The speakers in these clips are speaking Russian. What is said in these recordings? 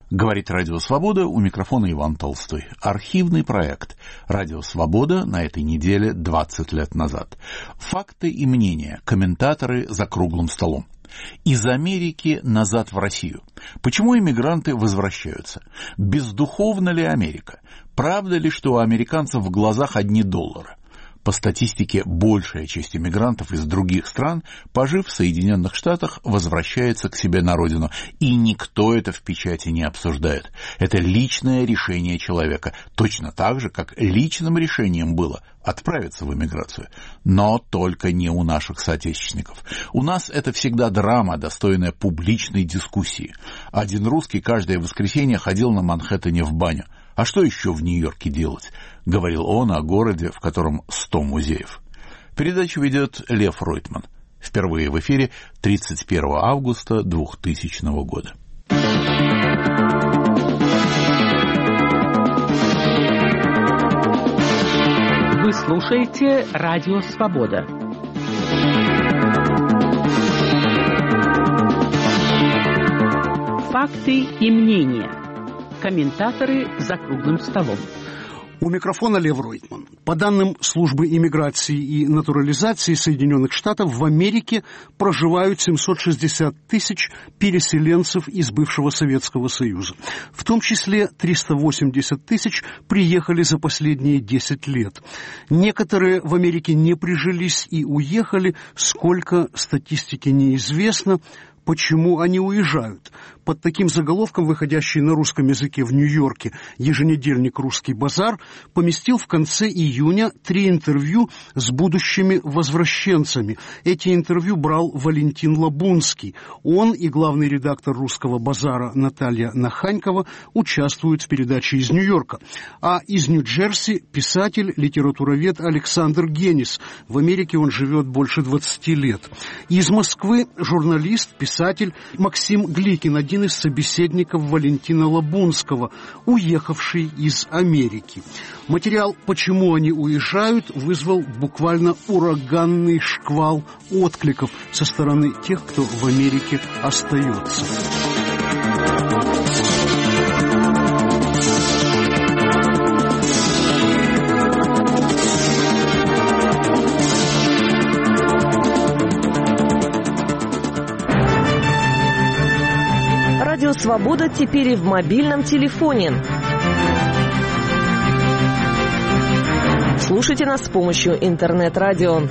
Говорит Радио Свобода, у микрофона Иван Толстой. Архивный проект Радио Свобода на этой неделе 20 лет назад. Факты и мнения, комментаторы за круглым столом. Из Америки назад в Россию. Почему иммигранты возвращаются? Бездуховна ли Америка? Правда ли, что у американцев в глазах одни доллары? По статистике, большая часть иммигрантов из других стран, пожив в Соединенных Штатах, возвращается к себе на родину. И никто это в печати не обсуждает. Это личное решение человека. Точно так же, как личным решением было отправиться в эмиграцию. Но только не у наших соотечественников. У нас это всегда драма, достойная публичной дискуссии. Один русский каждое воскресенье ходил на Манхэттене в баню. А что еще в Нью-Йорке делать? Говорил он о городе, в котором 100 музеев. Передачу ведет Лев Ройтман. Впервые в эфире 31 августа 2000 года. Вы слушаете Радио Свобода. Факты и мнения. Комментаторы за круглым столом. У микрофона Лев Ройтман. По данным Службы иммиграции и натурализации Соединенных Штатов, в Америке проживают 760 тысяч переселенцев из бывшего Советского Союза. В том числе 380 тысяч приехали за последние 10 лет. Некоторые в Америке не прижились и уехали, сколько статистики неизвестно. Почему они уезжают? Под таким заголовком, выходящий на русском языке в Нью-Йорке, еженедельник «Русский базар» поместил в конце июня 3 интервью с будущими возвращенцами. Эти интервью брал Валентин Лабунский. Он и главный редактор «Русского базара» Наталья Наханькова участвуют в передаче из Нью-Йорка. А из Нью-Джерси писатель, литературовед Александр Генис. В Америке он живет больше 20 лет. Из Москвы журналист, писатель Максим Гликин, один из собеседников Валентина Лабунского, уехавший из Америки. Материал «Почему они уезжают» вызвал буквально ураганный шквал откликов со стороны тех, кто в Америке остается. Радио Свобода теперь и в мобильном телефоне. Слушайте нас с помощью интернет-радио.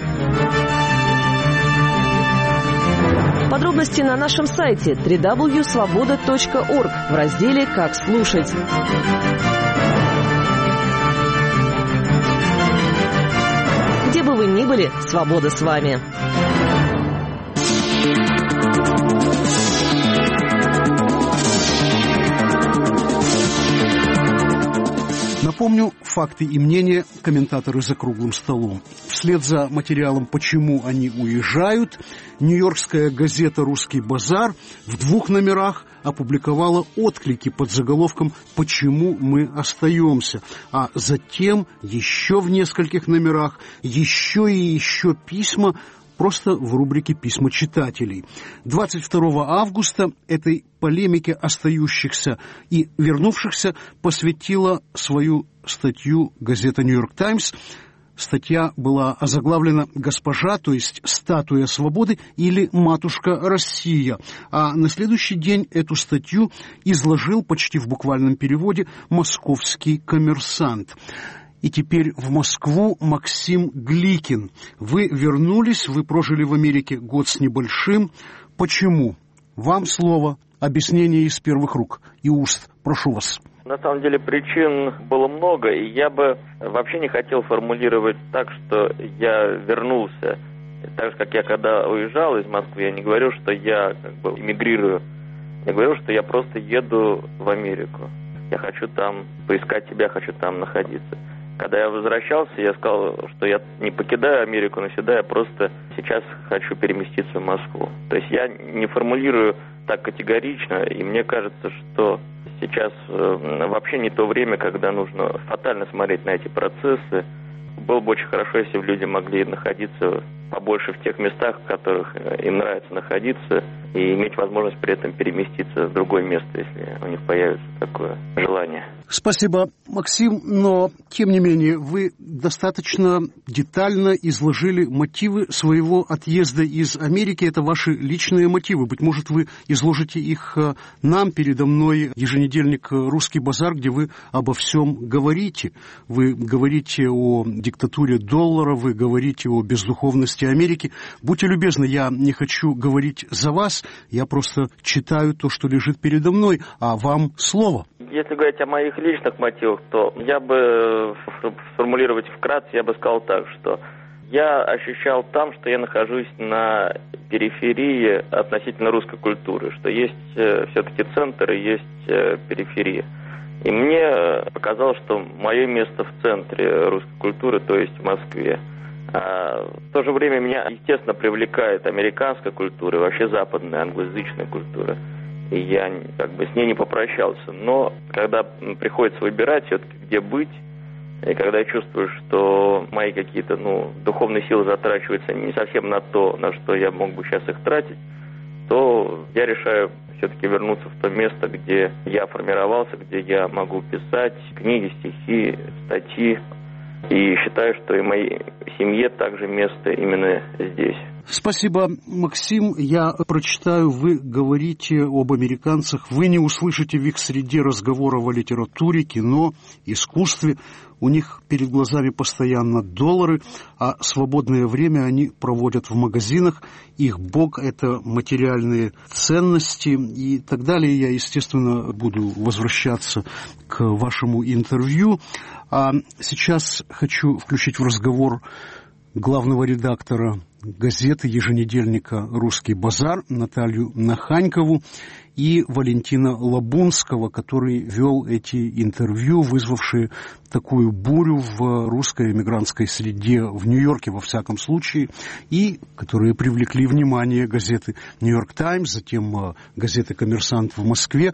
Подробности на нашем сайте www.svoboda.org в разделе «Как слушать». Где бы вы ни были, свобода с вами. Напомню, факты и мнения комментаторы за круглым столом. Вслед за материалом «Почему они уезжают» нью-йоркская газета «Русский базар» в 2 номерах опубликовала отклики под заголовком «Почему мы остаемся?», а затем еще в нескольких номерах еще и еще письма просто в рубрике «Письма читателей». 22 августа этой полемике остающихся и вернувшихся посвятила свою статью газета «Нью-Йорк Таймс». Статья была озаглавлена «Госпожа», то есть «Статуя свободы» или «Матушка Россия». А на следующий день эту статью изложил почти в буквальном переводе «Московский коммерсант». И теперь в Москву Максим Гликин. Вы вернулись, вы прожили в Америке год с небольшим. Почему? Вам слово. Объяснение из первых рук и уст. Прошу вас. На самом деле причин было много, и я бы вообще не хотел формулировать так, что я вернулся. Так же, как я когда уезжал из Москвы, я не говорю, что я эмигрирую. Я говорю, что я просто еду в Америку. Я хочу там поискать себя, хочу там находиться. Когда я возвращался, я сказал, что я не покидаю Америку навсегда, я просто сейчас хочу переместиться в Москву. То есть я не формулирую так категорично, и мне кажется, что сейчас вообще не то время, когда нужно фатально смотреть на эти процессы. Было бы очень хорошо, если бы люди могли находиться побольше в тех местах, в которых им нравится находиться, и иметь возможность при этом переместиться в другое место, если у них появится такое желание. Спасибо, Максим, но, тем не менее, вы достаточно детально изложили мотивы своего отъезда из Америки. Это ваши личные мотивы. Быть может, вы изложите их нам, передо мной, еженедельник «Русский базар», где вы обо всем говорите. Вы говорите о диктатуре доллара, вы говорите о бездуховности Америки. Будьте любезны, я не хочу говорить за вас, я просто читаю то, что лежит передо мной, а вам слово. Если говорить о моих личных мотивах, то я бы, сформулировать вкратце, я бы сказал так, что я ощущал там, что я нахожусь на периферии относительно русской культуры, что есть все-таки центр и есть периферия. И мне показалось, что мое место в центре русской культуры, то есть в Москве. А в то же время меня, естественно, привлекает американская культура и вообще западная англоязычная культура. И я как бы с ней не попрощался. Но когда приходится выбирать все-таки, где быть, и когда я чувствую, что мои какие-то духовные силы затрачиваются не совсем на то, на что я мог бы сейчас их тратить, то я решаю все-таки вернуться в то место, где я формировался, где я могу писать книги, стихи, статьи. И считаю, что и моей семье также место именно здесь. Спасибо, Максим. Я прочитаю, вы говорите об американцах. Вы не услышите в их среде разговоров о литературе, кино, искусстве. У них перед глазами постоянно доллары, а свободное время они проводят в магазинах. Их бог – это материальные ценности и так далее. Я, естественно, буду возвращаться к вашему интервью. А сейчас хочу включить в разговор главного редактора газеты еженедельника «Русский базар» Наталью Наханькову и Валентина Лабунского, который вел эти интервью, вызвавшие такую бурю в русской эмигрантской среде в Нью-Йорке, во всяком случае, и которые привлекли внимание газеты «Нью-Йорк Таймс», затем газеты «Коммерсант» в Москве.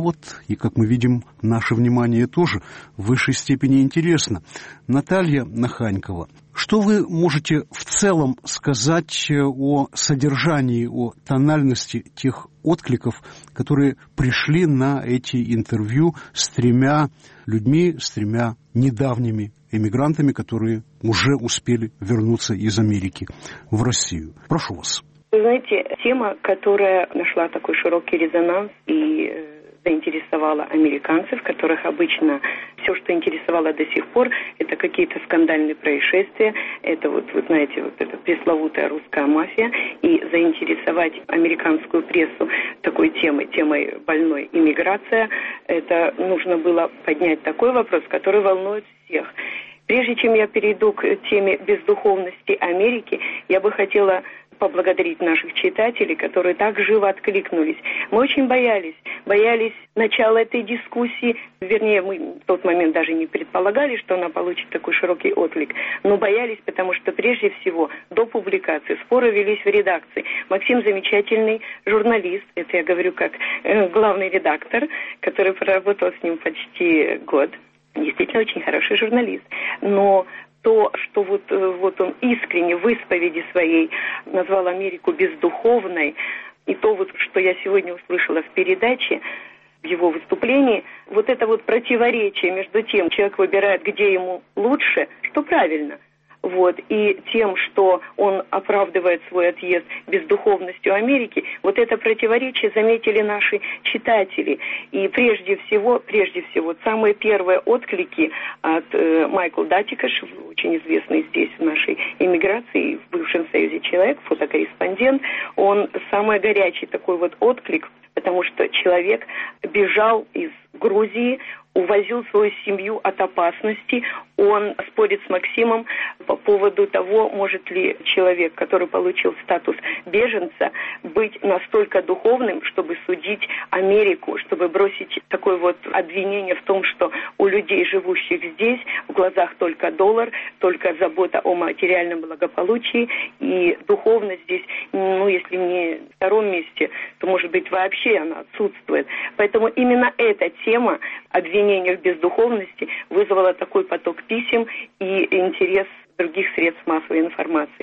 И, как мы видим, наше внимание тоже в высшей степени интересно. Наталья Наханькова, что вы можете в целом сказать о содержании, о тональности тех откликов, которые пришли на эти интервью с тремя людьми, с тремя недавними эмигрантами, которые уже успели вернуться из Америки в Россию? Прошу вас. Вы знаете, тема, которая нашла такой широкий резонанс и заинтересовала американцев, которых обычно все, что интересовало до сих пор, это какие-то скандальные происшествия, это вы знаете, эта пресловутая русская мафия, и заинтересовать американскую прессу такой темой больной иммиграция, это нужно было поднять такой вопрос, который волнует всех. Прежде чем я перейду к теме бездуховности Америки, я бы хотела поблагодарить наших читателей, которые так живо откликнулись. Мы очень боялись начала этой дискуссии, вернее, мы в тот момент даже не предполагали, что она получит такой широкий отклик, но боялись, потому что прежде всего до публикации споры велись в редакции. Максим замечательный журналист, это я говорю как главный редактор, который проработал с ним почти год. Действительно очень хороший журналист, но то, что вот он искренне в исповеди своей назвал Америку бездуховной, и то, что я сегодня услышала в передаче, в его выступлении, это противоречие между тем, человек выбирает, где ему лучше, что правильно, и тем, что он оправдывает свой отъезд бездуховностью Америки, это противоречие заметили наши читатели. И прежде всего, самые первые отклики от Майкла Датикаш, очень известный здесь в нашей эмиграции, в бывшем Союзе человек, фотокорреспондент, он самый горячий такой отклик, потому что человек бежал из Грузии, увозил свою семью от опасности. Он спорит с Максимом по поводу того, может ли человек, который получил статус беженца, быть настолько духовным, чтобы судить Америку, чтобы бросить такое обвинение в том, что у людей, живущих здесь, в глазах только доллар, только забота о материальном благополучии, и духовность здесь, если не в втором месте, то, может быть, вообще она отсутствует. Поэтому именно эта тема обвинения в бездуховности вызвала такой поток писем и интерес других средств массовой информации.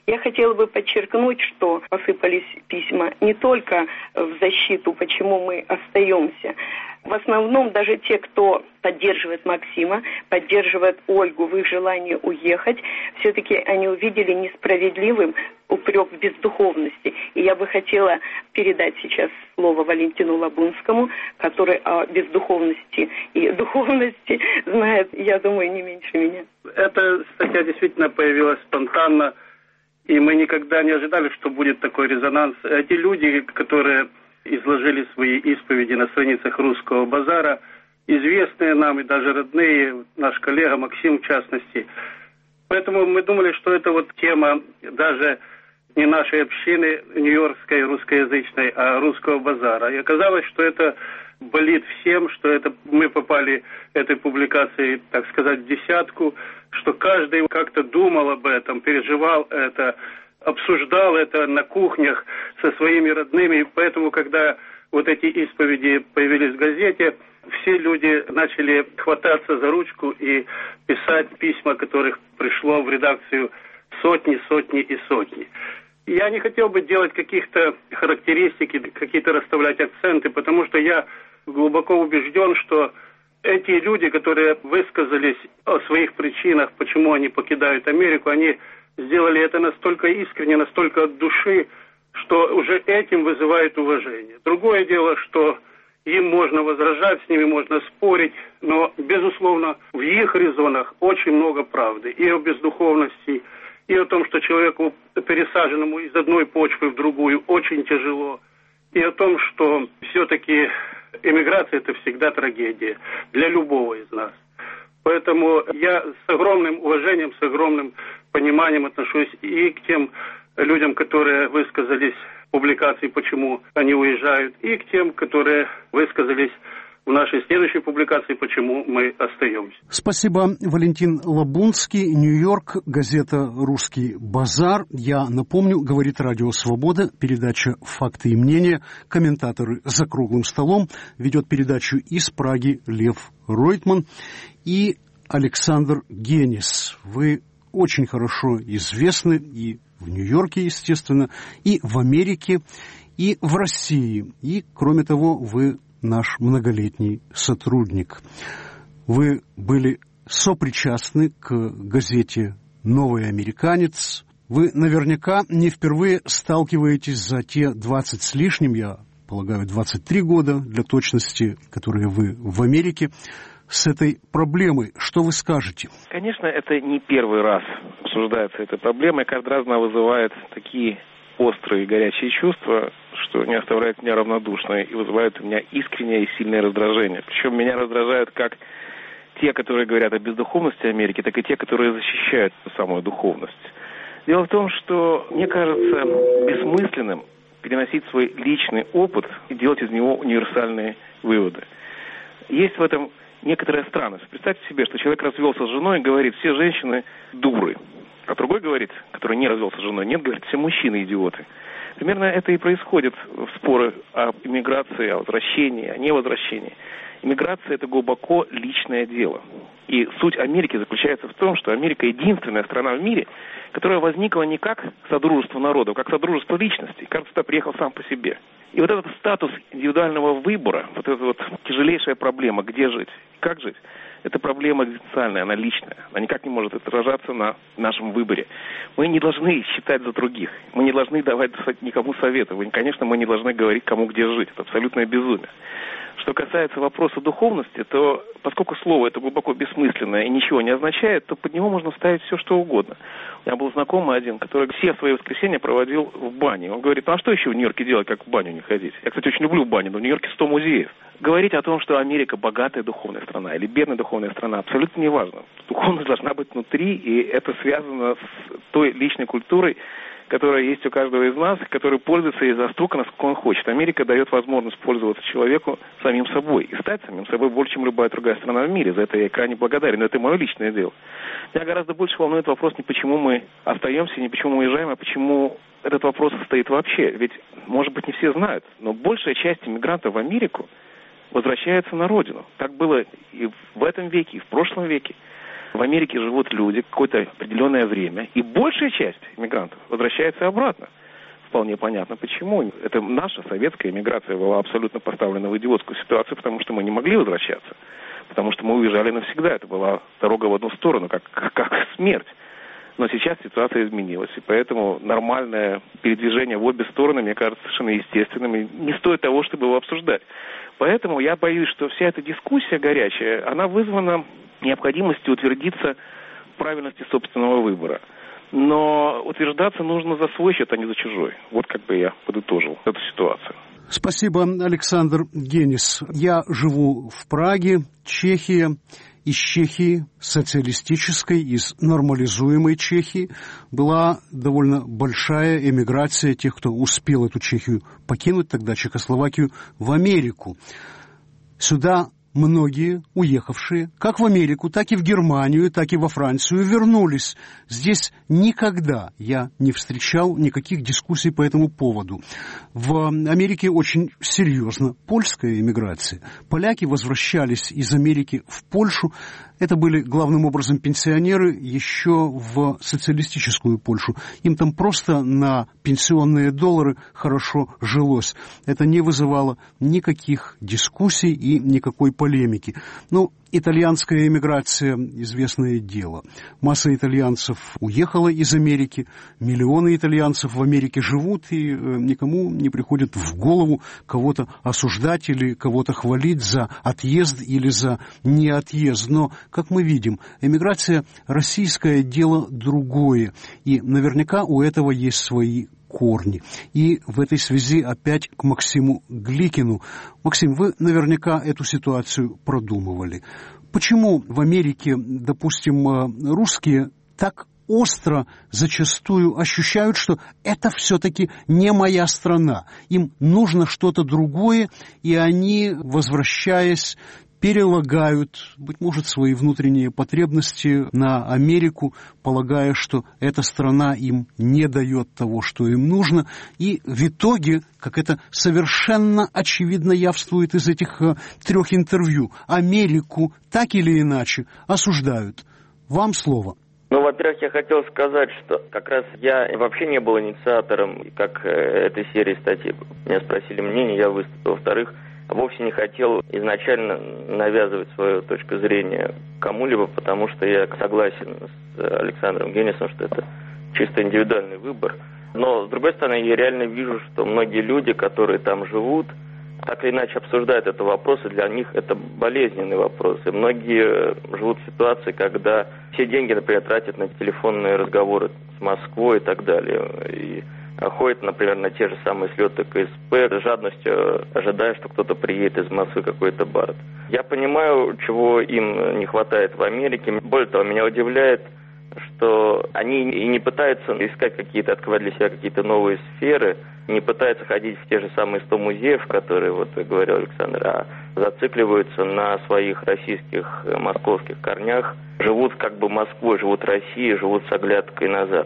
Я хотела бы подчеркнуть, что посыпались письма не только в защиту, почему мы остаемся. В основном даже те, кто поддерживает Максима, поддерживает Ольгу в их желании уехать, все-таки они увидели несправедливым упрек в бездуховности. И я бы хотела передать сейчас слово Валентину Лабунскому, который о бездуховности и духовности знает, я думаю, не меньше меня. Эта статья действительно появилась спонтанно, и мы никогда не ожидали, что будет такой резонанс. Эти люди, которые изложили свои исповеди на страницах «Русского базара», известные нам и даже родные, наш коллега Максим в частности. Поэтому мы думали, что это вот тема даже не нашей общины нью-йоркской русскоязычной, а «Русского базара». И оказалось, что это болит всем, что это мы попали этой публикацией, так сказать, в десятку, что каждый как-то думал об этом, переживал это, обсуждал это на кухнях со своими родными. И поэтому, когда вот эти исповеди появились в газете, все люди начали хвататься за ручку и писать письма, которых пришло в редакцию сотни и сотни. Я не хотел бы делать каких-то характеристик, какие-то расставлять акценты, потому что я глубоко убежден, что эти люди, которые высказались о своих причинах, почему они покидают Америку, они сделали это настолько искренне, настолько от души, что уже этим вызывает уважение. Другое дело, что им можно возражать, с ними можно спорить, но, безусловно, в их резонах очень много правды. И о бездуховности, и о том, что человеку, пересаженному из одной почвы в другую, очень тяжело. И о том, что все-таки эмиграция – это всегда трагедия для любого из нас. Поэтому я с огромным уважением, с огромным пониманием отношусь и к тем людям, которые высказались в публикации, почему они уезжают, и к тем, которые высказались в нашей следующей публикации, почему мы остаемся. Спасибо, Валентин Лабунский, Нью-Йорк, газета «Русский базар». Я напомню, говорит Радио Свобода, передача «Факты и мнения». Комментаторы «За круглым столом». Ведет передачу из Праги Лев Ройтман и Александр Генис. Вы очень хорошо известны и в Нью-Йорке, естественно, и в Америке, и в России. И, кроме того, вы наш многолетний сотрудник. Вы были сопричастны к газете «Новый американец». Вы наверняка не впервые сталкиваетесь за те 20 с лишним, я полагаю, 23 года для точности, которые вы в Америке, с этой проблемой. Что вы скажете? Конечно, это не первый раз обсуждается эта проблема, и каждый раз она вызывает такие острые горячие чувства, что не оставляет меня равнодушной и вызывает у меня искреннее и сильное раздражение. Причем меня раздражают как те, которые говорят о бездуховности Америки, так и те, которые защищают самую духовность. Дело в том, что мне кажется бессмысленным переносить свой личный опыт и делать из него универсальные выводы. Есть в этом некоторая странность. Представьте себе, что человек развелся с женой и говорит, все женщины дуры. А другой говорит, который не развелся с женой, нет, говорит, все мужчины идиоты. Примерно это и происходит в споры о иммиграции, о возвращении, о невозвращении. Иммиграция – это глубоко личное дело. И суть Америки заключается в том, что Америка – единственная страна в мире, которая возникла не как содружество народов, а как содружество личностей. Каждый сюда приехал сам по себе. И вот этот статус индивидуального выбора, вот эта вот тяжелейшая проблема, где жить, как жить, это проблема экзистенциальная, она личная. Она никак не может отражаться на нашем выборе. Мы не должны считать за других. Мы не должны давать никому советов. И, конечно, мы не должны говорить, кому где жить. Это абсолютное безумие. Что касается вопроса духовности, то поскольку слово это глубоко бессмысленное и ничего не означает, то под него можно вставить все, что угодно. У меня был знакомый один, который все свои воскресенья проводил в бане. Он говорит, ну а что еще в Нью-Йорке делать, как в баню не ходить? Я, кстати, очень люблю баню, но в Нью-Йорке 100 музеев. Говорить о том, что Америка богатая духовная страна или бедная духовная страна, абсолютно не важно. Духовность должна быть внутри, и это связано с той личной культурой, которая есть у каждого из нас, который пользуется ей настолько, насколько он хочет. Америка дает возможность пользоваться человеку самим собой и стать самим собой больше, чем любая другая страна в мире. За это я крайне благодарен, но это мое личное дело. Меня гораздо больше волнует вопрос не почему мы остаемся, не почему мы уезжаем, а почему этот вопрос стоит вообще. Ведь, может быть, не все знают, но большая часть иммигрантов в Америку возвращается на родину. Так было и в этом веке, и в прошлом веке. В Америке живут люди какое-то определенное время, и большая часть иммигрантов возвращается обратно. Вполне понятно, почему. Это наша советская иммиграция была абсолютно поставлена в идиотскую ситуацию, потому что мы не могли возвращаться. Потому что мы уезжали навсегда. Это была дорога в одну сторону, как смерть. Но сейчас ситуация изменилась, и поэтому нормальное передвижение в обе стороны, мне кажется, совершенно естественным, и не стоит того, чтобы его обсуждать. Поэтому я боюсь, что вся эта дискуссия горячая, она вызвана необходимостью утвердиться в правильности собственного выбора. Но утверждаться нужно за свой счет, а не за чужой. Вот как бы я подытожил эту ситуацию. Спасибо, Александр Генис. Я живу в Праге, Чехия. Из Чехии, социалистической, из нормализуемой Чехии, была довольно большая эмиграция тех, кто успел эту Чехию покинуть, тогда Чехословакию, в Америку. Сюда многие уехавшие, как в Америку, так и в Германию, так и во Францию, вернулись. Здесь никогда я не встречал никаких дискуссий по этому поводу. В Америке очень серьезно польская эмиграция. Поляки возвращались из Америки в Польшу. Это были главным образом пенсионеры еще в социалистическую Польшу. Им там просто на пенсионные доллары хорошо жилось. Это не вызывало никаких дискуссий и никакой полемики. Ну, итальянская эмиграция – известное дело. Масса итальянцев уехала из Америки, миллионы итальянцев в Америке живут, и никому не приходит в голову кого-то осуждать или кого-то хвалить за отъезд или за неотъезд. Но, как мы видим, эмиграция российское дело другое, и наверняка у этого есть свои корни. И в этой связи опять к Максиму Гликину. Максим, вы наверняка эту ситуацию продумывали. Почему в Америке, допустим, русские так остро зачастую ощущают, что это все-таки не моя страна? Им нужно что-то другое, и они, возвращаясь, перелагают, быть может, свои внутренние потребности на Америку, полагая, что эта страна им не дает того, что им нужно. И в итоге, как это совершенно очевидно явствует из этих 3 интервью, Америку так или иначе осуждают. Вам слово. Ну, во-первых, я хотел сказать, что как раз я вообще не был инициатором как этой серии статей. Меня спросили мнение, я выступил. Во-вторых, вовсе не хотел изначально навязывать свою точку зрения кому-либо, потому что я согласен с Александром Генисом, что это чисто индивидуальный выбор. Но, с другой стороны, я реально вижу, что многие люди, которые там живут, так или иначе обсуждают этот вопрос, и для них это болезненный вопрос. И многие живут в ситуации, когда все деньги, например, тратят на телефонные разговоры с Москвой и так далее. И ходят, например, на те же самые слеты КСП, с жадностью ожидая, что кто-то приедет из Москвы, какой-то бард. Я понимаю, чего им не хватает в Америке. Более того, меня удивляет, что они и не пытаются искать какие-то, открывать для себя какие-то новые сферы, не пытаются ходить в те же самые 100 музеев, которые, вот говорил Александр, а зацикливаются на своих российских, московских корнях, живут как бы Москвой, живут Россией, живут с оглядкой назад.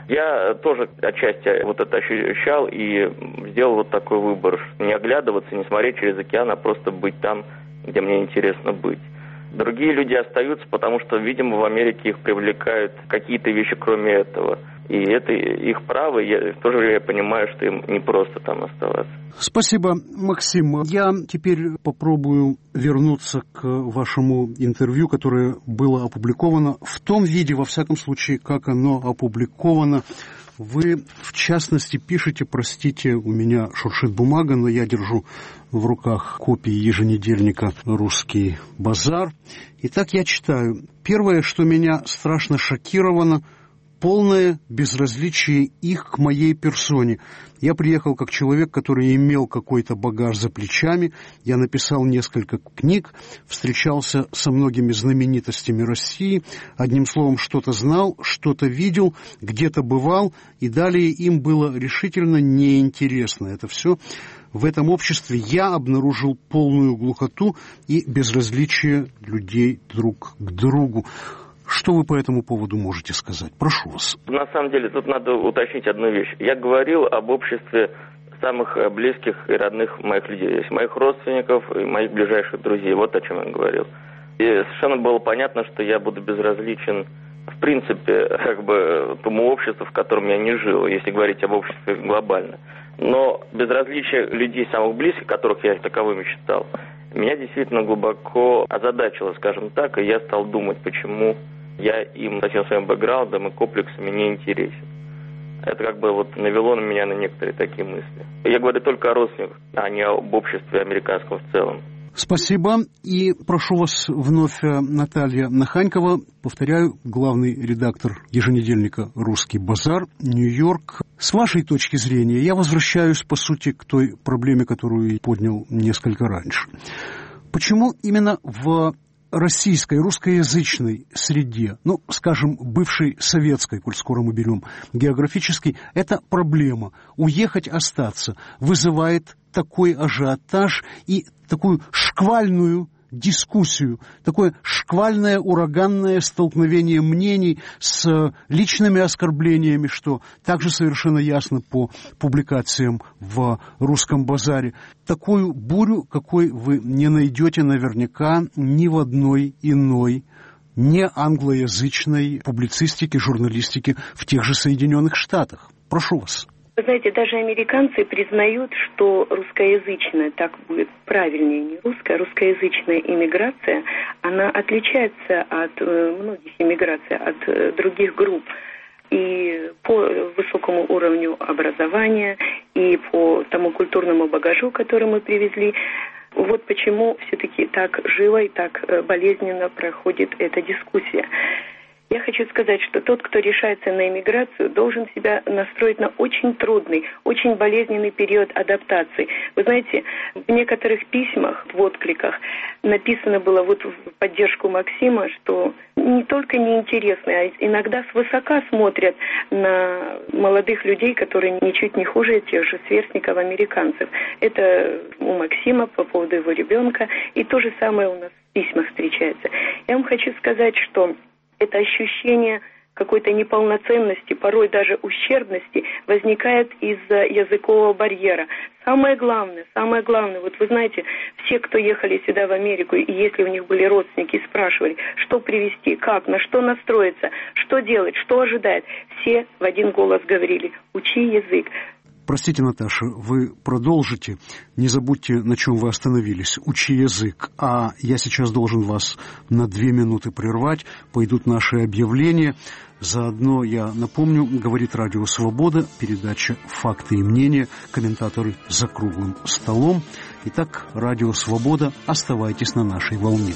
Я тоже отчасти вот это ощущал и сделал вот такой выбор. Не оглядываться, не смотреть через океан, а просто быть там, где мне интересно быть. Другие люди остаются, потому что, видимо, в Америке их привлекают какие-то вещи, кроме этого. И это их право, и в то же время я понимаю, что им не просто там оставаться. Спасибо, Максим. Я теперь попробую вернуться к вашему интервью, которое было опубликовано в том виде, во всяком случае, как оно опубликовано. Вы, в частности, пишете, простите, у меня шуршит бумага, но я держу в руках копии еженедельника «Русский базар». Итак, я читаю. Первое, что меня страшно шокировало – полное безразличие их к моей персоне. Я приехал как человек, который имел какой-то багаж за плечами. Я написал несколько книг, встречался со многими знаменитостями России. Одним словом, что-то знал, что-то видел, где-то бывал, и далее им было решительно неинтересно. Это все. В этом обществе я обнаружил полную глухоту и безразличие людей друг к другу. Что вы по этому поводу можете сказать? Прошу вас. На самом деле, тут надо уточнить одну вещь. Я говорил об обществе самых близких и родных моих людей, моих родственников и моих ближайших друзей. Вот о чем я говорил. И совершенно было понятно, что я буду безразличен, в принципе, тому обществу, в котором я не жил, если говорить об обществе глобально. Но безразличие людей самых близких, которых я таковыми считал, меня действительно глубоко озадачило, скажем так, и я стал думать, почему я им со всем своим бэкграундом и комплексами не интересен. Это навело на меня на некоторые такие мысли. Я говорю только о родственниках, а не об обществе американском в целом. Спасибо. И прошу вас вновь, Наталья Наханькова, повторяю, главный редактор еженедельника «Русский базар», Нью-Йорк. С вашей точки зрения я возвращаюсь, по сути, к той проблеме, которую я поднял несколько раньше. Почему именно в российской, русскоязычной среде, скажем, бывшей советской, коль скоро мы берем географически, эта проблема уехать, остаться вызывает такой ажиотаж и такую шквальную дискуссию, такое шквальное, ураганное столкновение мнений с личными оскорблениями, что также совершенно ясно по публикациям в «Русском базаре». Такую бурю, какой вы не найдете наверняка ни в одной иной не англоязычной публицистике, журналистике в тех же Соединенных Штатах. Прошу вас. Вы знаете, даже американцы признают, что русскоязычная, так будет правильнее, не русская, русскоязычная иммиграция, она отличается от многих иммиграций, от других групп. И по высокому уровню образования, и по тому культурному багажу, который мы привезли. Вот почему все-таки так живо и так болезненно проходит эта дискуссия. Я хочу сказать, что тот, кто решается на иммиграцию, должен себя настроить на очень трудный, очень болезненный период адаптации. Вы знаете, в некоторых письмах, в откликах написано было в поддержку Максима, что не только неинтересны, а иногда свысока смотрят на молодых людей, которые ничуть не хуже тех же сверстников американцев. Это у Максима по поводу его ребенка, и то же самое у нас в письмах встречается. Я вам хочу сказать, что это ощущение какой-то неполноценности, порой даже ущербности, возникает из-за языкового барьера. Самое главное, вот вы знаете, все, кто ехали сюда в Америку, и если у них были родственники, спрашивали, что привезти, как, на что настроиться, что делать, что ожидает, все в один голос говорили: учи язык. Простите, Наташа, вы продолжите. Не забудьте, на чем вы остановились. Учи язык. А я сейчас должен вас на 2 минуты прервать. Пойдут наши объявления. Заодно я напомню, говорит Радио Свобода, передача «Факты и мнения», комментаторы за круглым столом. Итак, Радио Свобода, оставайтесь на нашей волне.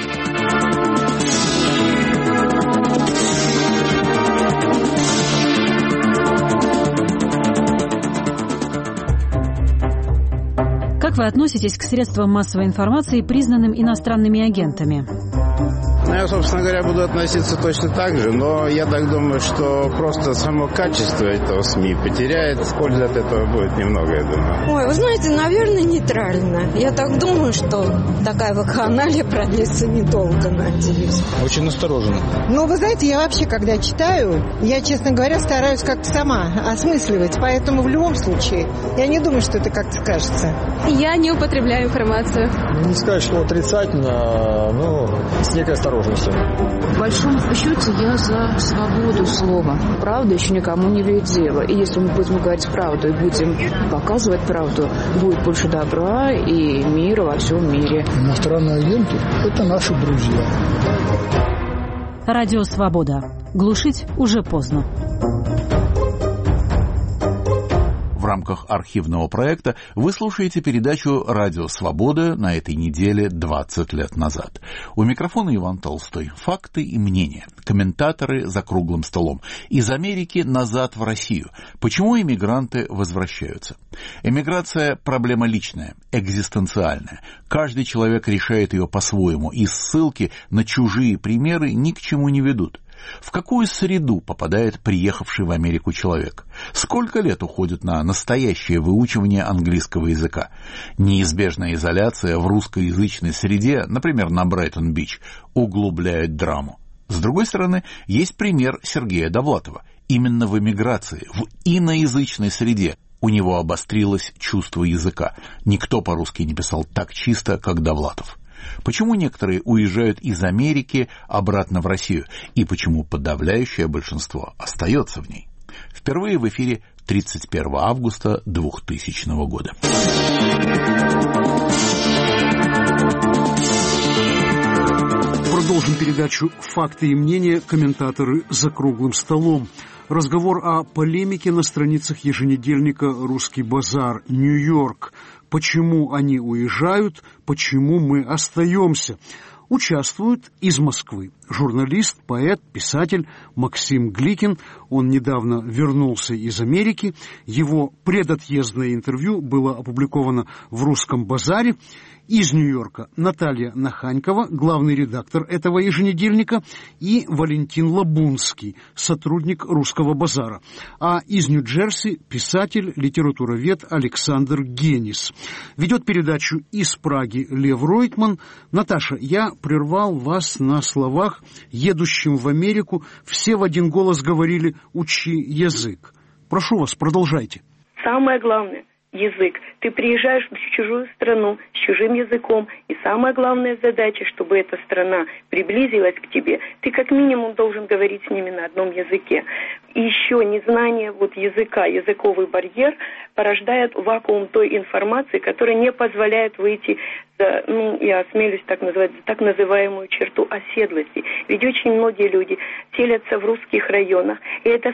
Как вы относитесь к средствам массовой информации, признанным иностранными агентами? Я, собственно говоря, буду относиться точно так же, но я так думаю, что просто само качество этого СМИ потеряет, пользы от этого будет немного, я думаю. Ой, вы знаете, наверное, нейтрально. Я так думаю, что такая вакханалия продлится недолго, надеюсь. Очень осторожно. Ну, вы знаете, я вообще, когда читаю, я, честно говоря, стараюсь как-то сама осмысливать, поэтому в любом случае я не думаю, что это как-то скажется. Я не употребляю информацию. Не сказать, что отрицательно, но с некой осторожностью. В большом счете я за свободу слова. Правда еще никому не имеет дела. И если мы будем говорить правду и будем показывать правду, будет больше добра и мира во всем мире. Иностранные агенты – это наши друзья. Радио Свобода. Глушить уже поздно. В рамках архивного проекта вы слушаете передачу «Радио Свобода» на этой неделе 20 лет назад. У микрофона Иван Толстой. Факты и мнения. Комментаторы за круглым столом. Из Америки назад в Россию. Почему эмигранты возвращаются? Эмиграция – проблема личная, экзистенциальная. Каждый человек решает ее по-своему, и ссылки на чужие примеры ни к чему не ведут. В какую среду попадает приехавший в Америку человек? Сколько лет уходит на настоящее выучивание английского языка? Неизбежная изоляция в русскоязычной среде, например, на Брайтон-Бич, углубляет драму. С другой стороны, есть пример Сергея Довлатова. Именно в эмиграции, в иноязычной среде у него обострилось чувство языка. Никто по-русски не писал так чисто, как Довлатов. Почему некоторые уезжают из Америки обратно в Россию? И почему подавляющее большинство остается в ней? Впервые в эфире 31 августа 2000 года. Продолжим передачу «Факты и мнения. Комментаторы за круглым столом». Разговор о полемике на страницах еженедельника «Русский базар», Нью-Йорк. Почему они уезжают, почему мы остаемся? Участвует из Москвы журналист, поэт, писатель Максим Гликин. Он недавно вернулся из Америки. Его предотъездное интервью было опубликовано в «Русском базаре». Из Нью-Йорка Наталья Наханькова, главный редактор этого еженедельника, и Валентин Лабунский, сотрудник «Русского базара». А из Нью-Джерси писатель, литературовед Александр Генис. Ведет передачу из Праги Лев Ройтман. Наташа, я прервал вас на словах: едущим в Америку все в один голос говорили «учи язык». Прошу вас, продолжайте. Самое главное – язык. Ты приезжаешь в чужую страну с чужим языком, и самая главная задача, чтобы эта страна приблизилась к тебе, ты как минимум должен говорить с ними на одном языке. И еще незнание языка, языковый барьер порождает вакуум той информации, которая не позволяет выйти за, я осмелюсь так назвать, за так называемую черту оседлости. Ведь очень многие люди селятся в русских районах, и это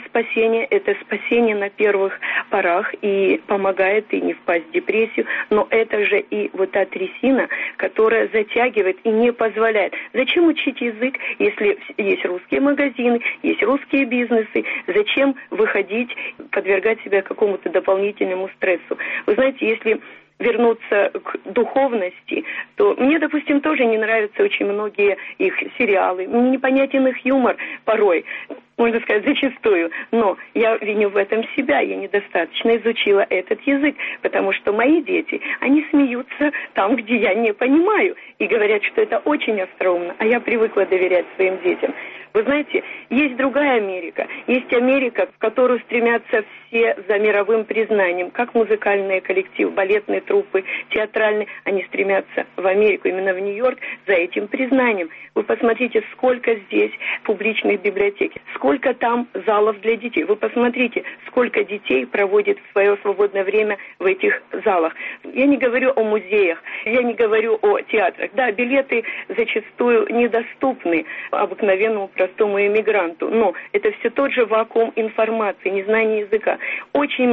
спасение на первых порах, и помогает и не впасть в депрессию, но это же и та трясина, которая затягивает и не позволяет. Зачем учить язык, если есть русские магазины, есть русские бизнесы? Зачем выходить, подвергать себя какому-то дополнительному стрессу? Вы знаете, если вернуться к духовности, то мне, допустим, тоже не нравятся очень многие их сериалы. Мне непонятен их юмор порой, можно сказать, зачастую. Но я виню в этом себя. Я недостаточно изучила этот язык, потому что мои дети, они смеются там, где я не понимаю, и говорят, что это очень остроумно, а я привыкла доверять своим детям. Вы знаете, есть другая Америка. Есть Америка, в которую стремятся все за мировым признанием. Как музыкальные коллективы, балетные труппы, театральные. Они стремятся в Америку, именно в Нью-Йорк, за этим признанием. Вы посмотрите, сколько здесь публичных библиотек, сколько там залов для детей. Вы посмотрите, сколько детей проводит свое свободное время в этих залах. Я не говорю о музеях, я не говорю о театрах. Да, билеты зачастую недоступны обыкновенному простому иммигранту, но это все тот же вакуум информации, незнание языка. Очень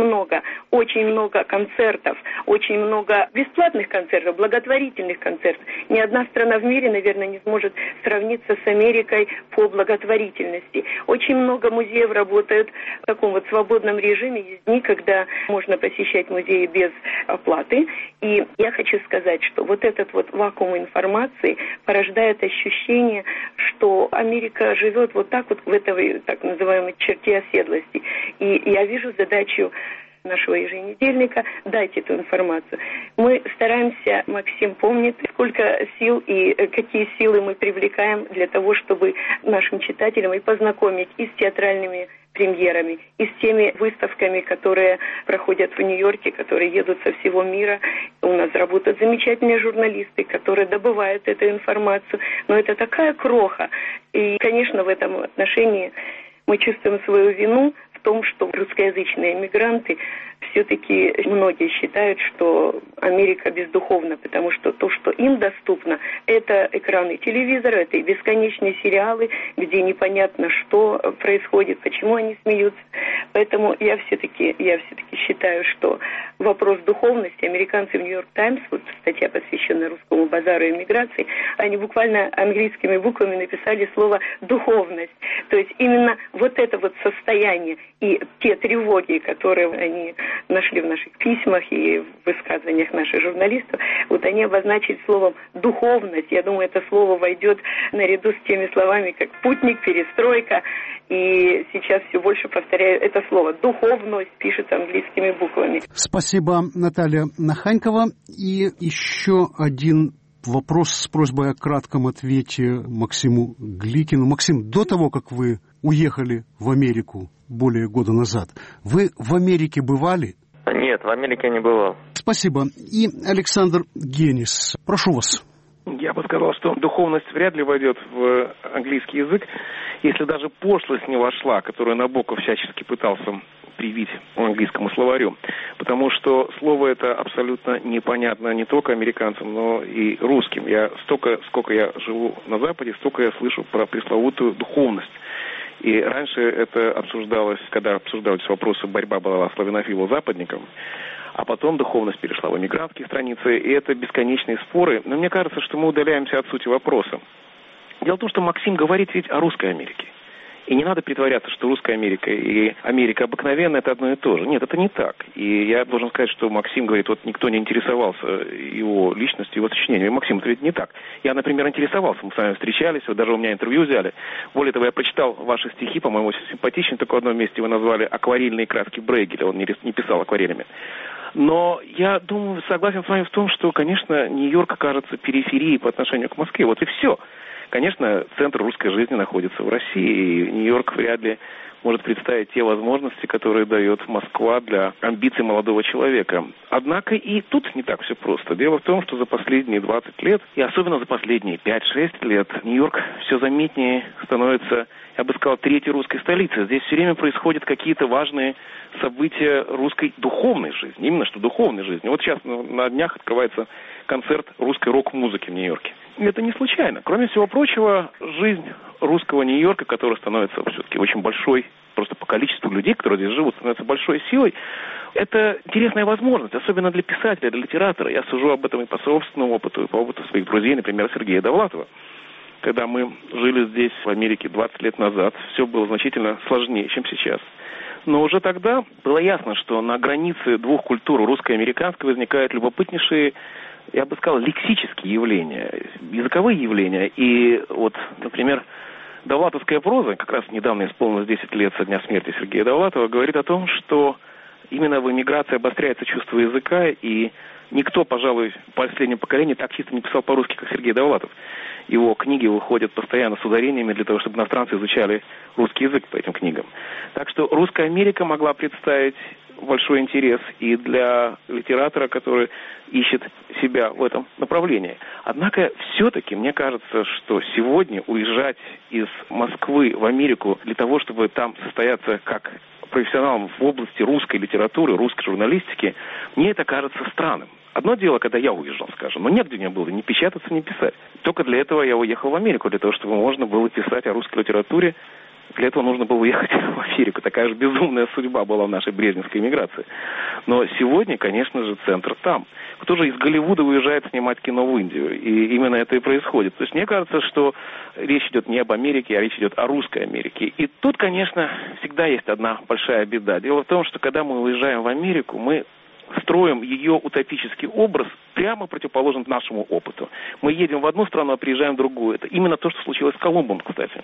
много концертов, очень много бесплатных концертов, благотворительных концертов. Ни одна страна в мире, наверное, не сможет сравниться с Америкой по благотворительности. Очень много музеев работают в таком свободном режиме. Есть дни, когда можно посещать музеи без оплаты. И я хочу сказать, что этот вакуум информации порождает ощущение, что Америка живет в этой так называемой черте оседлости. И я вижу задачу нашего еженедельника дать эту информацию. Мы стараемся, Максим помнит, сколько сил и какие силы мы привлекаем для того, чтобы нашим читателям и познакомить и с театральными премьерами, и с теми выставками, которые проходят в Нью-Йорке, которые едут со всего мира. У нас работают замечательные журналисты, которые добывают эту информацию. Но это такая кроха. И, конечно, в этом отношении мы чувствуем свою вину в том, что русскоязычные эмигранты все-таки многие считают, что Америка бездуховна, потому что то, что им доступно, это экраны телевизора, это и бесконечные сериалы, где непонятно, что происходит, почему они смеются. Поэтому я все-таки считаю, что вопрос духовности, американцы в «Нью-Йорк Таймс», статья, посвященная русскому базару и миграции, они буквально английскими буквами написали слово «духовность». То есть именно это состояние и те тревоги, которые они нашли в наших письмах и в высказываниях наших журналистов, они обозначили словом «духовность». Я думаю, это слово войдет наряду с теми словами, как «путник», «перестройка». И сейчас все больше повторяю это слово. «Духовность» пишется английскими буквами. Спасибо, Наталья Наханькова. И еще один вопрос с просьбой о кратком ответе Максиму Гликину. Максим, до того, как вы уехали в Америку более года назад, вы в Америке бывали? Нет, в Америке не бывал. Спасибо. И Александр Генис, прошу вас. Я бы сказал, что духовность вряд ли войдет в английский язык, если даже пошлость не вошла, которую Набоков всячески пытался привить английскому словарю. Потому что слово это абсолютно непонятно не только американцам, но и русским. Сколько я живу на Западе, столько я слышу про пресловутую духовность. И раньше это обсуждалось, когда обсуждались вопросы, борьба была славянофило-западником, а потом духовность перешла в эмигрантские страницы, и это бесконечные споры. Но мне кажется, что мы удаляемся от сути вопроса. Дело в том, что Максим говорит ведь о русской Америке. И не надо притворяться, что русская Америка и Америка обыкновенная – это одно и то же. Нет, это не так. И я должен сказать, что Максим говорит, вот никто не интересовался его личностью, его сочинением. И Максим, это ведь не так. Я, например, интересовался, мы с вами встречались, вот даже у меня интервью взяли. Более того, я прочитал ваши стихи, по-моему, очень симпатичные, только в одном месте вы назвали «Акварельные краски Брейгеля», он не писал акварелями. Но я думаю, согласен с вами в том, что, конечно, Нью-Йорк кажется периферией по отношению к Москве. Вот и все. Конечно, центр русской жизни находится в России, и Нью-Йорк вряд ли может представить те возможности, которые дает Москва для амбиций молодого человека. Однако и тут не так все просто. Дело в том, что за последние 20 лет, и особенно за последние 5-6 лет, Нью-Йорк все заметнее становится, я бы сказал, третьей русской столицей. Здесь все время происходят какие-то важные события русской духовной жизни. Именно что духовной жизни. Вот сейчас на днях открывается концерт русской рок-музыки в Нью-Йорке. И это не случайно. Кроме всего прочего, жизнь русского Нью-Йорка, который становится все-таки очень большой, просто по количеству людей, которые здесь живут, становится большой силой, это интересная возможность, особенно для писателя, для литератора. Я сужу об этом и по собственному опыту, и по опыту своих друзей, например, Сергея Довлатова. Когда мы жили здесь, в Америке, 20 лет назад, все было значительно сложнее, чем сейчас. Но уже тогда было ясно, что на границе двух культур, русской и американской, возникают любопытнейшие, я бы сказал, лексические явления, языковые явления. И вот, например, довлатовская проза, как раз недавно исполнилось 10 лет со дня смерти Сергея Довлатова, говорит о том, что именно в эмиграции обостряется чувство языка, и никто, пожалуй, в последнем поколении так чисто не писал по-русски, как Сергей Довлатов. Его книги выходят постоянно с ударениями для того, чтобы иностранцы изучали русский язык по этим книгам. Так что русская Америка могла представить большой интерес и для литератора, который ищет себя в этом направлении. Однако все-таки мне кажется, что сегодня уезжать из Москвы в Америку для того, чтобы там состояться как профессионалом в области русской литературы, русской журналистики, мне это кажется странным. Одно дело, когда я уезжал, скажем, но негде мне было ни печататься, ни писать. Только для этого я уехал в Америку, для того, чтобы можно было писать о русской литературе. Для этого нужно было уехать в Америку. Такая же безумная судьба была в нашей брежневской эмиграции. Но сегодня, конечно же, центр там. Кто же из Голливуда уезжает снимать кино в Индию? И именно это и происходит. То есть мне кажется, что речь идет не об Америке, а речь идет о русской Америке. И тут, конечно, всегда есть одна большая беда. Дело в том, что когда мы уезжаем в Америку, мы строим ее утопический образ прямо противоположен нашему опыту. Мы едем в одну страну, а приезжаем в другую. Это именно то, что случилось с Колумбом, кстати.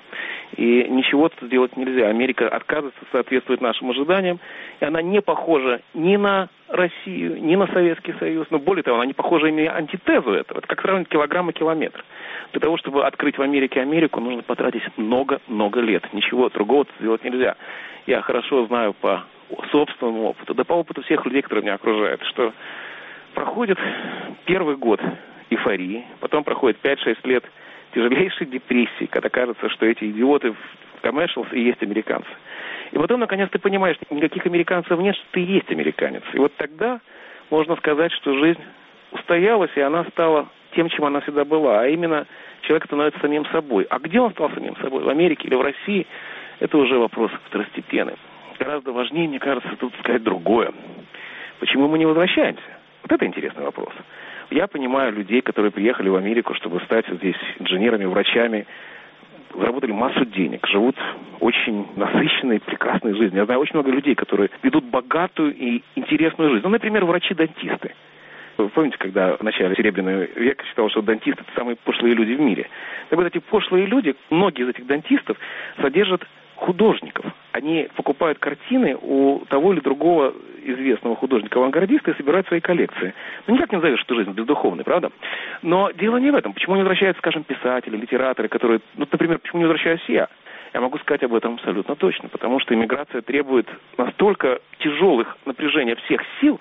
И ничего тут сделать нельзя. Америка отказывается соответствовать нашим ожиданиям, и она не похожа ни на Россию, ни на Советский Союз, но более того, она не похожа и на антитезу этого. Это как сравнить килограмм и километр. Для того, чтобы открыть в Америке Америку, нужно потратить много-много лет. Ничего другого сделать нельзя. Я хорошо знаю по собственному опыту, да по опыту всех людей, которые меня окружают, что проходит первый год эйфории, потом проходит 5-6 лет тяжелейшей депрессии, когда кажется, что эти идиоты в commercials и есть американцы. И потом, наконец, ты понимаешь, что никаких американцев нет, что ты и есть американец. И вот тогда можно сказать, что жизнь устоялась, и она стала тем, чем она всегда была, а именно человек становится самим собой. А где он стал самим собой, в Америке или в России, это уже вопрос второстепенный. Гораздо важнее, мне кажется, тут сказать другое. Почему мы не возвращаемся? Вот это интересный вопрос. Я понимаю людей, которые приехали в Америку, чтобы стать здесь инженерами, врачами, заработали массу денег, живут очень насыщенной, прекрасной жизнью. Я знаю очень много людей, которые ведут богатую и интересную жизнь. Ну, например, врачи-дантисты. Вы помните, когда в начале Серебряного века считалось, что дантисты – это самые пошлые люди в мире? Так вот, эти пошлые люди, многие из этих дантистов содержат художников. Они покупают картины у того или другого известного художника-авангардиста и собирают свои коллекции. Ну, никак не назовешь, что жизнь бездуховная, правда? Но дело не в этом. Почему не возвращаются, скажем, писатели, литераторы, которые... Ну, например, почему не возвращаюсь я? Я могу сказать об этом абсолютно точно. Потому что иммиграция требует настолько тяжелых напряжения всех сил,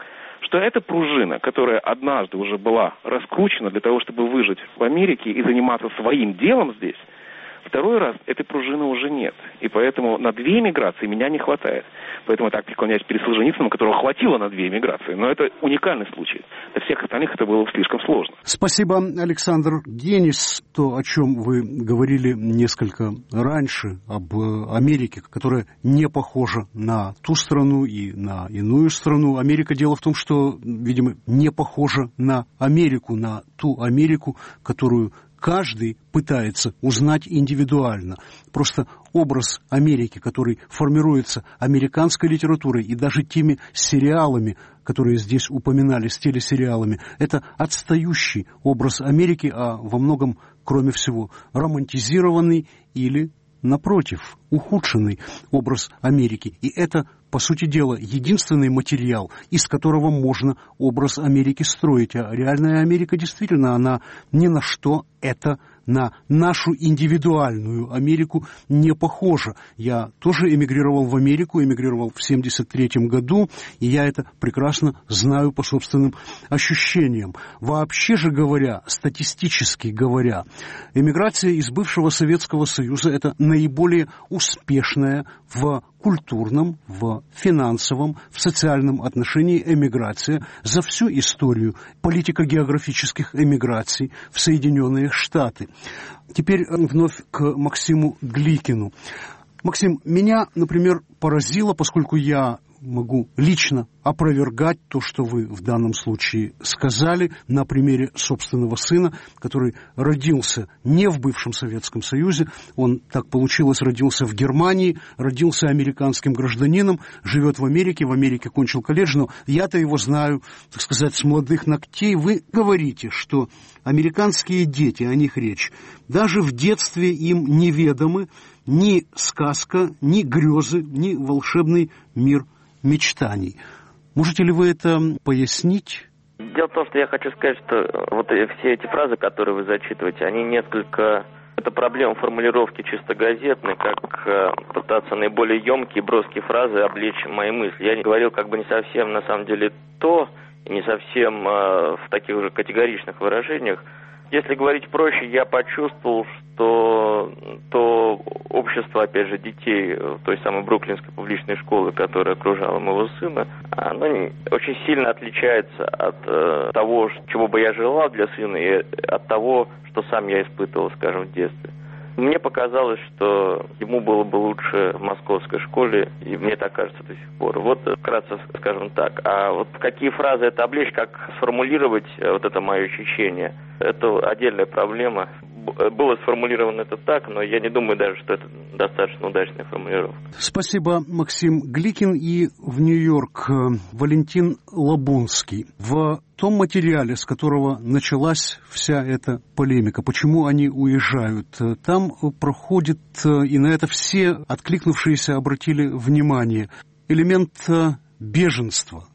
что эта пружина, которая однажды уже была раскручена для того, чтобы выжить в Америке и заниматься своим делом здесь, второй раз этой пружины уже нет. И поэтому на 2 эмиграции меня не хватает. Поэтому я так преклоняюсь перед Солженицыным, которого хватило на 2 эмиграции. Но это уникальный случай. Для всех остальных это было слишком сложно. Спасибо, Александр Генис. То, о чем вы говорили несколько раньше, об Америке, которая не похожа на ту страну и на иную страну. Америка, дело в том, что, видимо, не похожа на Америку, на ту Америку, которую каждый пытается узнать индивидуально. Просто образ Америки, который формируется американской литературой и даже теми сериалами, которые здесь упоминались, телесериалами, это отстающий образ Америки, а во многом, кроме всего, романтизированный или, напротив, ухудшенный образ Америки. И это, по сути дела, единственный материал, из которого можно образ Америки строить. А реальная Америка действительно, она ни на что это на нашу индивидуальную Америку не похожа. Я тоже эмигрировал в Америку, эмигрировал в 1973 году, и я это прекрасно знаю по собственным ощущениям. Вообще же говоря, статистически говоря, эмиграция из бывшего Советского Союза – это наиболее успешная в культурном, в финансовом, в социальном отношении эмиграция за всю историю политико-географических эмиграций в Соединенные Штаты. Теперь вновь к Максиму Гликину. Максим, меня, например, поразило, поскольку я могу лично опровергать то, что вы в данном случае сказали на примере собственного сына, который родился не в бывшем Советском Союзе, он, так получилось, родился в Германии, родился американским гражданином, живет в Америке кончил колледж, но я-то его знаю, так сказать, с молодых ногтей. Вы говорите, что американские дети, о них речь, даже в детстве им неведомы ни сказка, ни грезы, ни волшебный мир мечтаний. Можете ли вы это пояснить? Дело в том, что я хочу сказать, что вот все эти фразы, которые вы зачитываете, они несколько... Это проблема формулировки чисто газетной, как пытаться наиболее емкие, броские фразы облечь мои мысли. Я говорил как бы не совсем, на самом деле, то, и не совсем в таких уже категоричных выражениях. Если говорить проще, я почувствовал, что то общество, опять же, детей той самой бруклинской публичной школы, которая окружала моего сына, оно очень сильно отличается от того, чего бы я желал для сына, и от того, что сам я испытывал, скажем, в детстве. Мне показалось, что ему было бы лучше в московской школе, и мне так кажется до сих пор. Вот вкратце скажем так. А вот какие фразы это облечь, как сформулировать вот это мое ощущение, это отдельная проблема. Было сформулировано это так, но я не думаю даже, что это достаточно удачная формулировка. Спасибо, Максим Гликин. И в Нью-Йорк Валентин Лабунский. В том материале, с которого началась вся эта полемика, почему они уезжают, там проходит, и на это все откликнувшиеся обратили внимание, элемент беженства.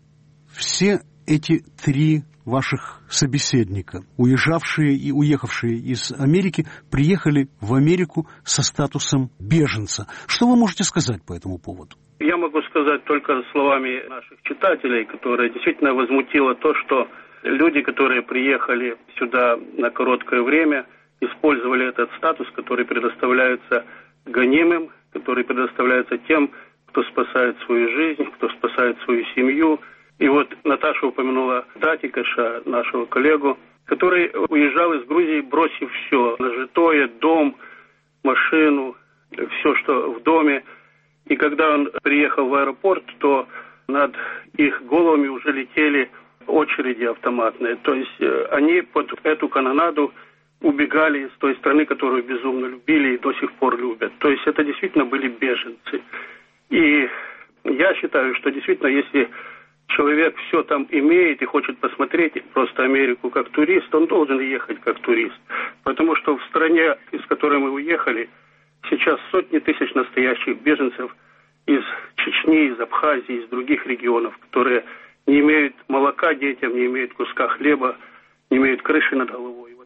Все эти 3 ваших собеседника, уезжавшие и уехавшие из Америки, приехали в Америку со статусом беженца. Что вы можете сказать по этому поводу? Я могу сказать только словами наших читателей, которые действительно возмутило то, что люди, которые приехали сюда на короткое время, использовали этот статус, который предоставляется гонимым, который предоставляется тем, кто спасает свою жизнь, кто спасает свою семью. И вот Наташа упомянула Датикаша, нашего коллегу, который уезжал из Грузии, бросив все, нажитое, дом, машину, все, что в доме. И когда он приехал в аэропорт, то над их головами уже летели очереди автоматные. То есть они под эту канонаду убегали из той страны, которую безумно любили и до сих пор любят. То есть это действительно были беженцы. И я считаю, что действительно, если человек все там имеет и хочет посмотреть просто Америку как турист, он должен ехать как турист. Потому что в стране, из которой мы уехали, сейчас сотни тысяч настоящих беженцев из Чечни, из Абхазии, из других регионов, которые не имеют молока детям, не имеют куска хлеба, не имеют крыши над головой. Вот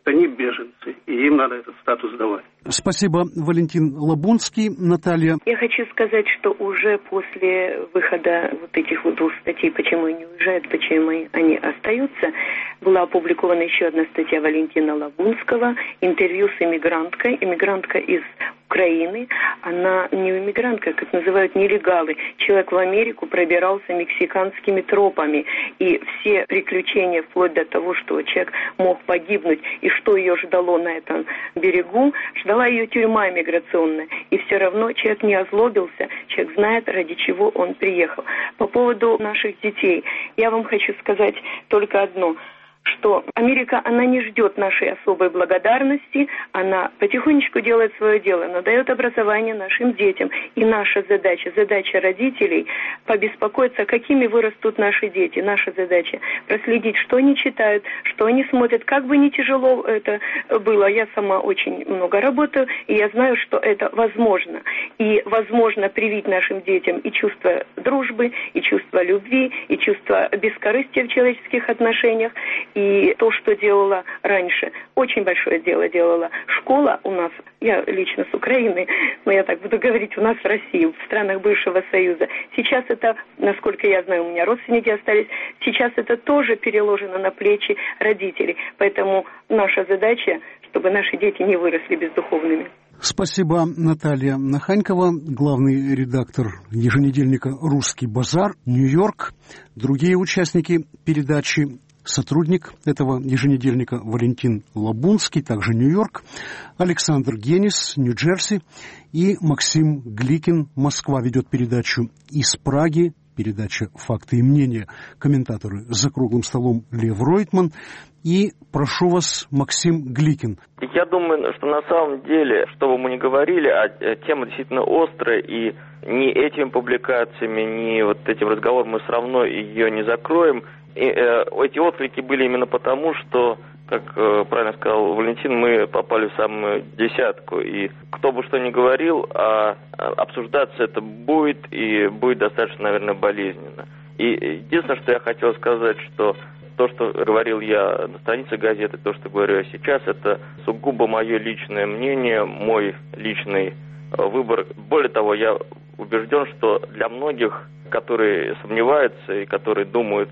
они беженцы, и им надо этот статус давать. Спасибо, Валентин Лабунский. Наталья. Я хочу сказать, что уже после выхода вот этих вот двух статей «Почему они уезжают, почему они остаются», была опубликована еще одна статья Валентина Лабунского, интервью с иммигранткой. Иммигрантка из Украины. Она не иммигрантка, как называют нелегалы. Человек в Америку пробирался мексиканскими тропами. И все приключения, вплоть до того, что человек мог погибнуть, и что ее ждало на этом берегу, ждала ее тюрьма иммиграционная. И все равно человек не озлобился, человек знает, ради чего он приехал. По поводу наших детей, я вам хочу сказать только одно, что Америка, она не ждет нашей особой благодарности, она потихонечку делает свое дело, но дает образование нашим детям. И наша задача, задача родителей, побеспокоиться, какими вырастут наши дети. Наша задача проследить, что они читают, что они смотрят, как бы ни тяжело это было. Я сама очень много работаю, и я знаю, что это возможно. И возможно привить нашим детям и чувство дружбы, и чувство любви, и чувство бескорыстия в человеческих отношениях. И то, что делала раньше, очень большое дело делала школа у нас, я лично с Украины, но я так буду говорить, у нас в России, в странах бывшего Союза. Сейчас это, насколько я знаю, у меня родственники остались, сейчас это тоже переложено на плечи родителей. Поэтому наша задача, чтобы наши дети не выросли бездуховными. Спасибо, Наталья Наханькова, главный редактор еженедельника «Русский базар», Нью-Йорк. Другие участники передачи: сотрудник этого еженедельника Валентин Лабунский, также Нью-Йорк, Александр Генис, Нью-Джерси, и Максим Гликин, Москва, ведет передачу из Праги, передача «Факты и мнения». Комментаторы за круглым столом Лев Ройтман. И прошу вас, Максим Гликин. Я думаю, что на самом деле, что бы мы ни говорили, тема действительно острая, и ни этими публикациями, ни вот этим разговором мы все равно ее не закроем. И эти отклики были именно потому, что, как правильно сказал Валентин, мы попали в самую десятку. И кто бы что ни говорил, обсуждаться это будет, и будет достаточно, наверное, болезненно. И единственное, что я хотел сказать, что то, что говорил я на странице газеты, то, что говорю я сейчас, это сугубо мое личное мнение, мой личный выбор. Более того, я убежден, что для многих, которые сомневаются и которые думают,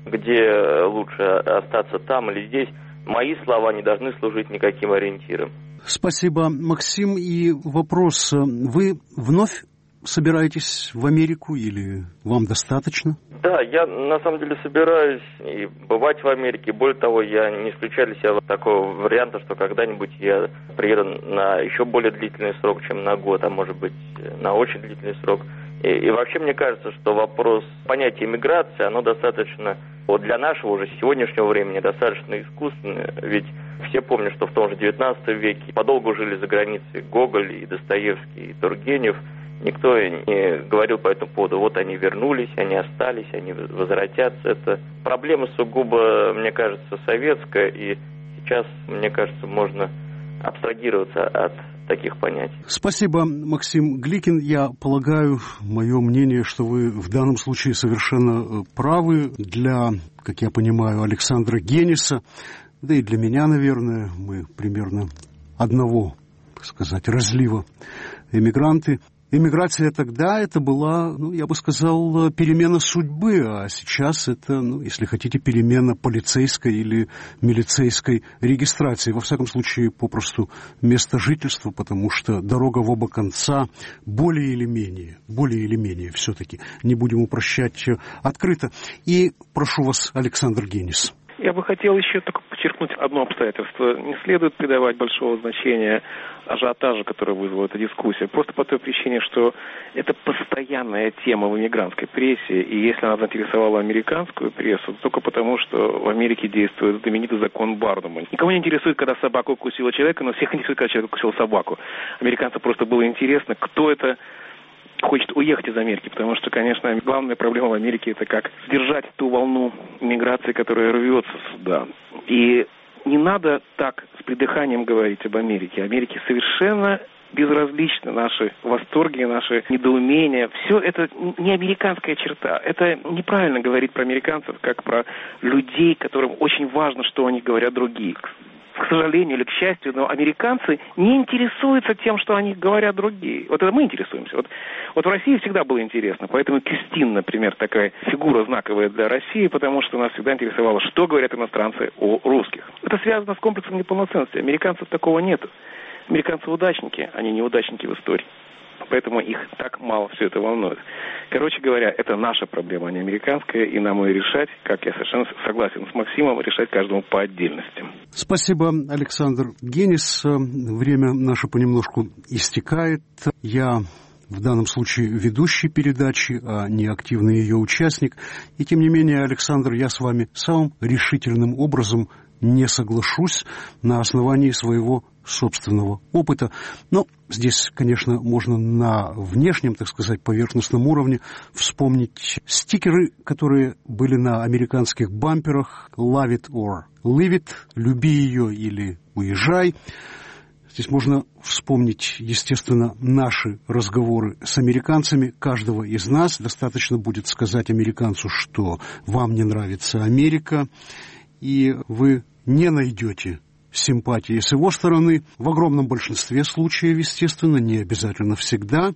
где лучше остаться, там или здесь, мои слова не должны служить никаким ориентиром. Спасибо, Максим. И вопрос: вы вновь собираетесь в Америку или вам достаточно? Да, я на самом деле собираюсь и бывать в Америке. Более того, я не исключаю для себя такого варианта, что когда-нибудь я приеду на еще более длительный срок, чем на год, а может быть на очень длительный срок. И вообще мне кажется, что вопрос понятия миграции, оно достаточно, вот для нашего уже сегодняшнего времени, достаточно искусственное. Ведь все помнят, что в том же 19 веке подолгу жили за границей Гоголь и Достоевский, и Тургенев. Никто не говорил по этому поводу: вот они вернулись, они остались, они возвратятся. Это проблема сугубо, мне кажется, советская, и сейчас, мне кажется, можно абстрагироваться от таких понятий. Спасибо, Максим Гликин. Я полагаю, мое мнение, что вы в данном случае совершенно правы. Для, как я понимаю, Александра Гениса, да и для меня, наверное, мы примерно одного, так сказать, разлива эмигранты. Эмиграция тогда это была, я бы сказал, перемена судьбы, а сейчас это, если хотите, перемена полицейской или милицейской регистрации. Во всяком случае, попросту место жительства, потому что дорога в оба конца более или менее все-таки, не будем упрощать, открыто. И прошу вас, Александр Генис. Я бы хотел еще только подчеркнуть одно обстоятельство. Не следует придавать большого значения ажиотажу, который вызвала эта дискуссия. Просто по той причине, что это постоянная тема в иммигрантской прессе. И если она заинтересовала американскую прессу, то только потому, что в Америке действует знаменитый закон Бардума. Никого не интересует, когда собака укусила человека, но всех интересует, когда человек укусил собаку. Американцам просто было интересно, кто это хочет уехать из Америки, потому что, конечно, главная проблема в Америке — это как сдержать ту волну миграции, которая рвется сюда. И не надо так с придыханием говорить об Америке. Америке совершенно безразличны наши восторги, наши недоумения. Все это не американская черта. Это неправильно говорить про американцев, как про людей, которым очень важно, что о них говорят другие. к сожалению или к счастью, но американцы не интересуются тем, что о них говорят другие. Вот это мы интересуемся. Вот в России всегда было интересно. Поэтому Кристин, например, такая фигура знаковая для России, потому что нас всегда интересовало, что говорят иностранцы о русских. Это связано с комплексом неполноценности. Американцев такого нету. Американцы удачники, они неудачники в истории. Поэтому их так мало все это волнует. Короче говоря, это наша проблема, а не американская, и нам ее решать, как я совершенно согласен с Максимом, решать каждому по отдельности. Спасибо, Александр Генис. Время наше понемножку истекает. Я в данном случае ведущий передачи, а не активный ее участник. И тем не менее, Александр, я с вами самым решительным образом не соглашусь на основании своего собственного опыта. Но здесь, конечно, можно на внешнем, так сказать, поверхностном уровне вспомнить стикеры, которые были на американских бамперах «Love it or leave it», «Люби ее» или «Уезжай». Здесь можно вспомнить, естественно, наши разговоры с американцами. Каждого из нас достаточно будет сказать американцу, что вам не нравится Америка, и вы не найдете симпатии с его стороны. В огромном большинстве случаев, естественно, не обязательно всегда.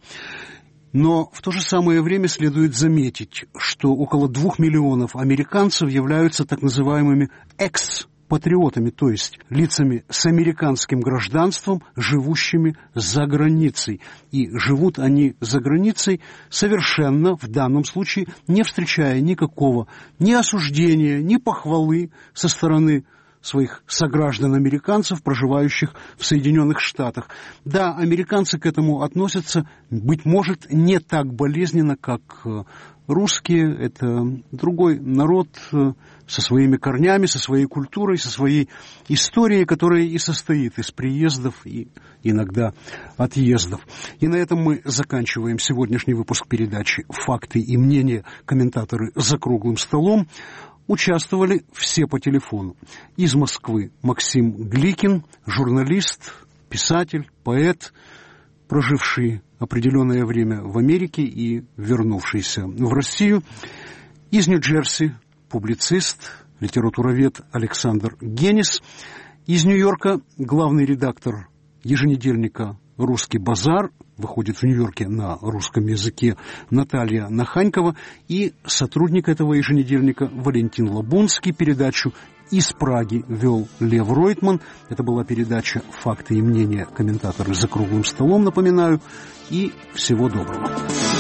Но в то же самое время следует заметить, что около 2 миллионов американцев являются так называемыми экс-патриотами, то есть лицами с американским гражданством, живущими за границей. И живут они за границей совершенно, в данном случае, не встречая никакого ни осуждения, ни похвалы со стороны своих сограждан-американцев, проживающих в Соединенных Штатах. Да, американцы к этому относятся, быть может, не так болезненно, как русские. Это другой народ со своими корнями, со своей культурой, со своей историей, которая и состоит из приездов и иногда отъездов. И на этом мы заканчиваем сегодняшний выпуск передачи «Факты и мнения. Комментаторы за круглым столом». Участвовали все по телефону. Из Москвы Максим Гликин, журналист, писатель, поэт, проживший определенное время в Америке и вернувшийся в Россию. Из Нью-Джерси публицист, литературовед Александр Генис. Из Нью-Йорка главный редактор еженедельника «Русский базар», выходит в Нью-Йорке на русском языке, Наталья Наханькова, и сотрудник этого еженедельника Валентин Лабунский. Передачу из Праги вел Лев Ройтман. Это была передача «Факты и мнения. Комментаторы за круглым столом», напоминаю. И всего доброго.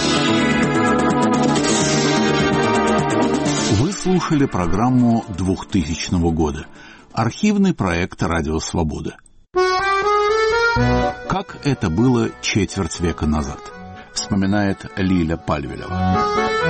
Вы слушали программу 2000 года. Архивный проект «Радио Свобода». Как это было четверть века назад, вспоминает Лиля Пальвелева.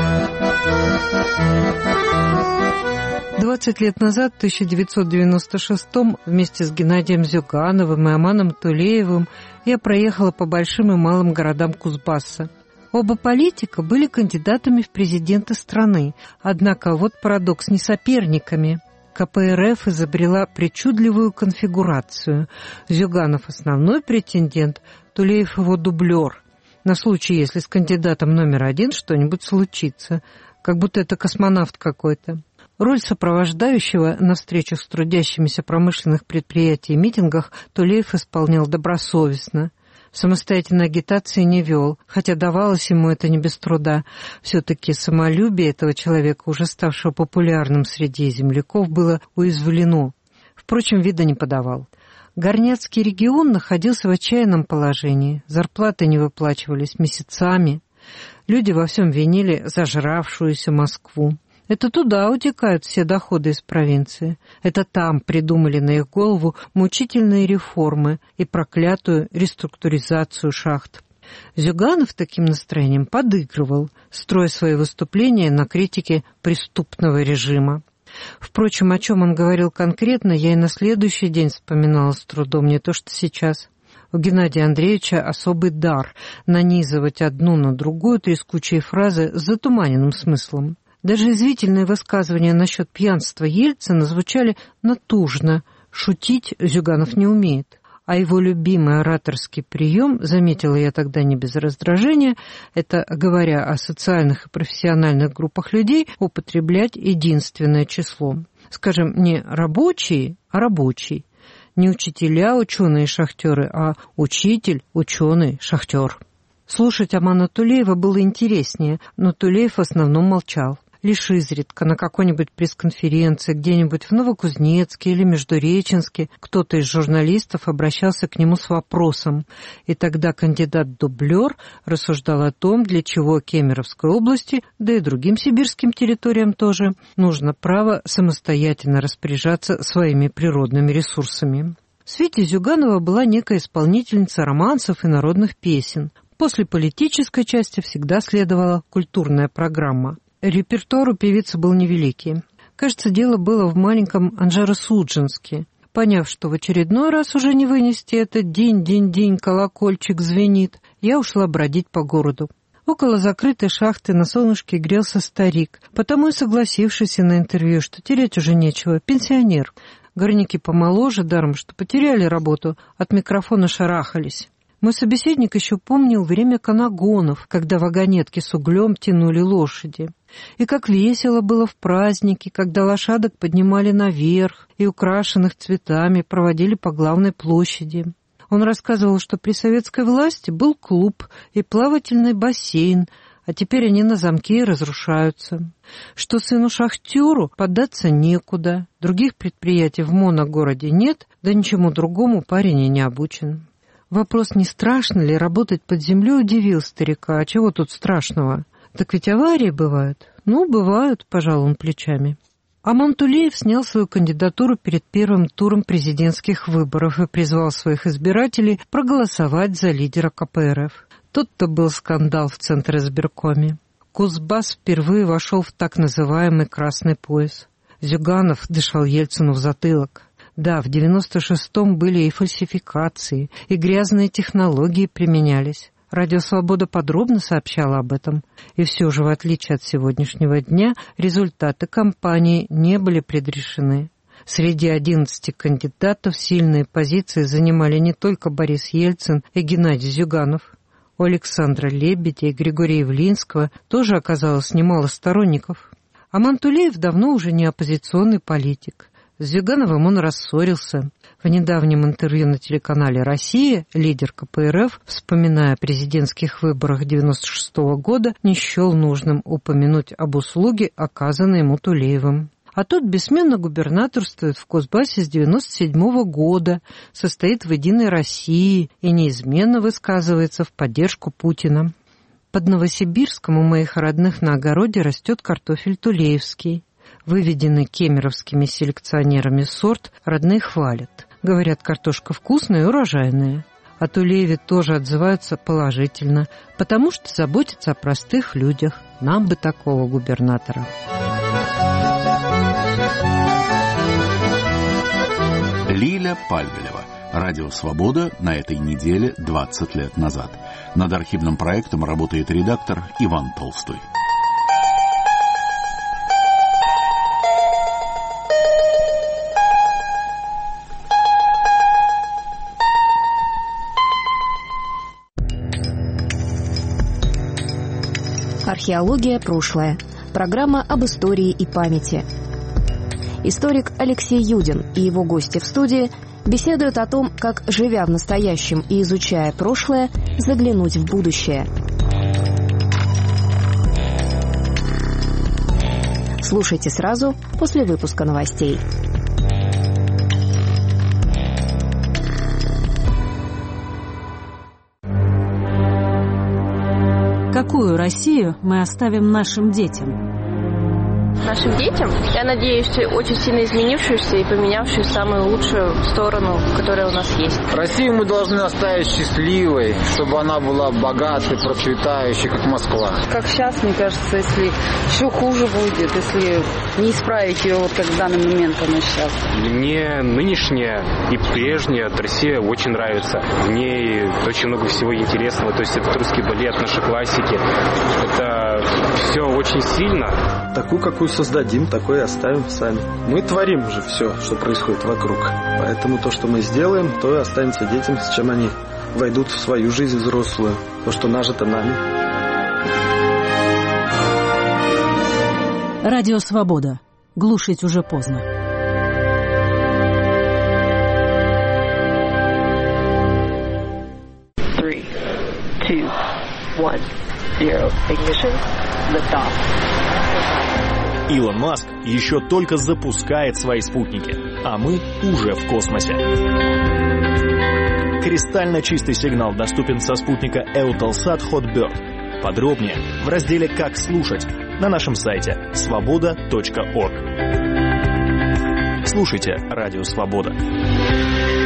20 лет назад, в 1996-м, вместе с Геннадием Зюгановым и Аманом Тулеевым я проехала по большим и малым городам Кузбасса. Оба политика были кандидатами в президенты страны, однако вот парадокс, не соперниками. КПРФ изобрела причудливую конфигурацию. Зюганов – основной претендент, Тулеев – его дублер. На случай, если с кандидатом номер 1 что-нибудь случится. Как будто это космонавт какой-то. Роль сопровождающего на встречах с трудящимися промышленных предприятий и митингах Тулеев исполнял добросовестно. Самостоятельной агитации не вел, хотя давалось ему это не без труда. Все-таки самолюбие этого человека, уже ставшего популярным среди земляков, было уязвлено. Впрочем, вида не подавал. Горняцкий регион находился в отчаянном положении. Зарплаты не выплачивались месяцами. Люди во всем винили зажравшуюся Москву. Это туда утекают все доходы из провинции. Это там придумали на их голову мучительные реформы и проклятую реструктуризацию шахт. Зюганов таким настроением подыгрывал, строя свои выступления на критике преступного режима. Впрочем, о чем он говорил конкретно, я и на следующий день вспоминала с трудом, не то что сейчас. У Геннадия Андреевича особый дар нанизывать одну на другую трескучие фразы с затуманенным смыслом. Даже извительные высказывания насчет пьянства Ельцина звучали натужно. Шутить Зюганов не умеет. А его любимый ораторский прием, заметила я тогда не без раздражения, это, говоря о социальных и профессиональных группах людей, употреблять единственное число. Скажем, не рабочие, а рабочий. Не учителя, ученые, шахтеры, а учитель, ученый, шахтер. Слушать Амана Тулеева было интереснее, но Тулеев в основном молчал. Лишь изредка на какой-нибудь пресс-конференции где-нибудь в Новокузнецке или Междуреченске кто-то из журналистов обращался к нему с вопросом, и тогда кандидат-дублер рассуждал о том, для чего Кемеровской области, да и другим сибирским территориям тоже, нужно право самостоятельно распоряжаться своими природными ресурсами. Свете Зюганова была некая исполнительница романсов и народных песен. После политической части всегда следовала культурная программа. Репертуар у певицы был невеликий. Кажется, дело было в маленьком Анжеро-Судженске. Поняв, что в очередной раз уже не вынести этот день-день-день колокольчик звенит, я ушла бродить по городу. Около закрытой шахты на солнышке грелся старик, потому и согласившийся на интервью, что терять уже нечего, пенсионер. Горняки помоложе, даром что потеряли работу, от микрофона шарахались. Мой собеседник еще помнил время канагонов, когда вагонетки с углем тянули лошади. И как весело было в праздники, когда лошадок поднимали наверх и украшенных цветами проводили по главной площади. Он рассказывал, что при советской власти был клуб и плавательный бассейн, а теперь они на замке и разрушаются. Что сыну-шахтеру податься некуда, других предприятий в моногороде нет, да ничему другому парень и не обучен. Вопрос, не страшно ли работать под землей, удивил старика. А чего тут страшного? Так ведь аварии бывают. Ну, бывают, пожал он плечами. Аман Тулеев снял свою кандидатуру перед первым туром президентских выборов и призвал своих избирателей проголосовать за лидера КПРФ. Тот-то был скандал в Центризбиркоме. Кузбасс впервые вошел в так называемый «красный пояс». Зюганов дышал Ельцину в затылок. Да, в 96-м были и фальсификации, и грязные технологии применялись. Радио «Свобода» подробно сообщала об этом. И все же, в отличие от сегодняшнего дня, результаты кампании не были предрешены. Среди 11 кандидатов сильные позиции занимали не только Борис Ельцин и Геннадий Зюганов. У Александра Лебедя и Григория Явлинского тоже оказалось немало сторонников. Аман Тулеев давно уже не оппозиционный политик. С Зюгановым он рассорился. В недавнем интервью на телеканале «Россия» лидер КПРФ, вспоминая о президентских выборах 96-го года, не счел нужным упомянуть об услуге, оказанной ему Тулеевым. А тот бессменно губернаторствует в Кузбассе с 97-го года, состоит в «Единой России» и неизменно высказывается в поддержку Путина. Под Новосибирском у моих родных на огороде растет картофель тулеевский. Выведенный кемеровскими селекционерами сорт родные хвалят. Говорят, картошка вкусная и урожайная. О Тулееве тоже отзываются положительно, потому что заботятся о простых людях. Нам бы такого губернатора. Лиля Пальвелева. Радио «Свобода» на этой неделе 20 лет назад. Над архивным проектом работает редактор Иван Толстой. Археология. Прошлое. Программа об истории и памяти. Историк Алексей Юдин и его гости в студии беседуют о том, как, живя в настоящем и изучая прошлое, заглянуть в будущее. Слушайте сразу после выпуска новостей. Какую Россию мы оставим нашим детям? Нашим детям, я надеюсь, очень сильно изменившуюся и поменявшую самую лучшую сторону, которая у нас есть. Россию мы должны оставить счастливой, чтобы она была богатой, процветающей, как Москва. Как сейчас, мне кажется, если еще хуже будет, если не исправить ее, вот как в данный момент она сейчас. Мне нынешняя и прежняя Россия очень нравится. В ней очень много всего интересного. То есть это русский балет, наши классики. Это все очень сильно. Такую, какую создадим, такой и оставим сами. Мы творим же все, что происходит вокруг. Поэтому то, что мы сделаем, то и останется детям, с чем они войдут в свою жизнь взрослую. То, что нажито нами. Радио «Свобода». Глушить уже поздно. 3, 2, 1, 0. Ignition. Liftoff. Илон Маск еще только запускает свои спутники, а мы уже в космосе. Кристально чистый сигнал доступен со спутника Eutelsat Hotbird. Подробнее в разделе «Как слушать» на нашем сайте svoboda.org. Слушайте Радио Свобода.